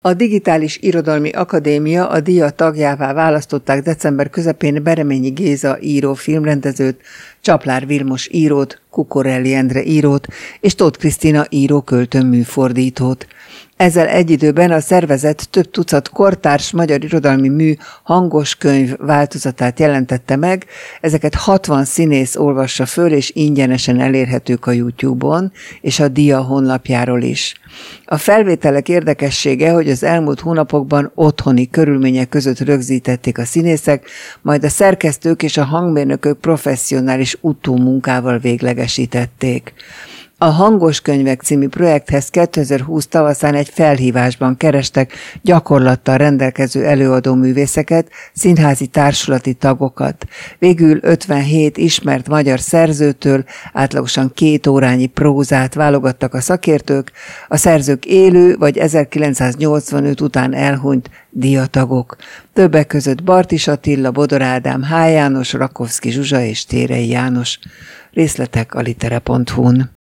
A Digitális Irodalmi Akadémia a díja tagjává választották december közepén Bereményi Géza író filmrendezőt, Csaplár Vilmos írót, Kukorelli Endre írót és Tóth Krisztina író költőműfordítót. Ezzel egy időben a szervezet több tucat kortárs magyar irodalmi mű hangos könyv változatát jelentette meg, ezeket 60 színész olvassa föl, és ingyenesen elérhetők a YouTube-on, és a DIA honlapjáról is. A felvételek érdekessége, hogy az elmúlt hónapokban otthoni körülmények között rögzítették a színészek, majd a szerkesztők és a hangmérnökök professzionális utómunkával véglegesítették. A Hangos Könyvek című projekthez 2020 tavaszán egy felhívásban kerestek gyakorlattal rendelkező előadóművészeket, színházi társulati tagokat. Végül 57 ismert magyar szerzőtől átlagosan 2 órányi prózát válogattak a szakértők, a szerzők élő vagy 1985 után elhunyt díjatagok. Többek között Bartis Attila, Bodor Ádám, H. János, Rakovszky Zsuzsa és Térei János. Részletek a litere.hu-n.